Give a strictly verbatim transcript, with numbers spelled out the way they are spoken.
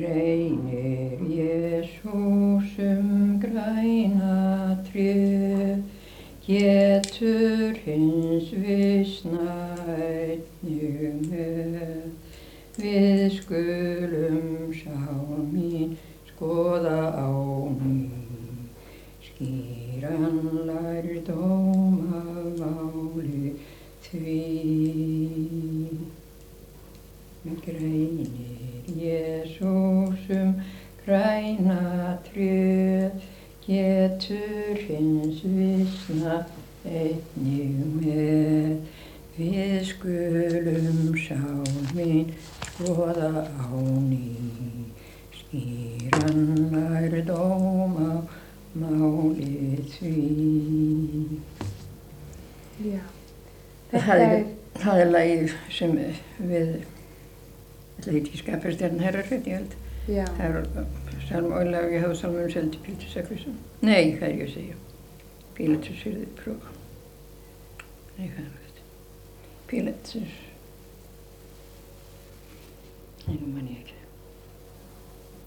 greinir Jesúsum græna tréð, getur hins visna einnig með. Við skulum sál mín skoða á ný, skýran lærdóm af máli því. Greinir Jesúsum græna tréð, getur hins visna einnig með. Við skulum sál mín skoða á ný, skýran lærdóm af máli því. Já, Það er, það er lagið sem við, þetta heiti Skapastjarnan Herrarhvern, ég held. Já. Það er salm og lag ég hafa salmum seldi Pílatus Sakrisson. Nei, hvað er ég að segja? Pílatus yrði próf. Nei, hvað er þetta? Pílatus. Nei, nú man ég ekki.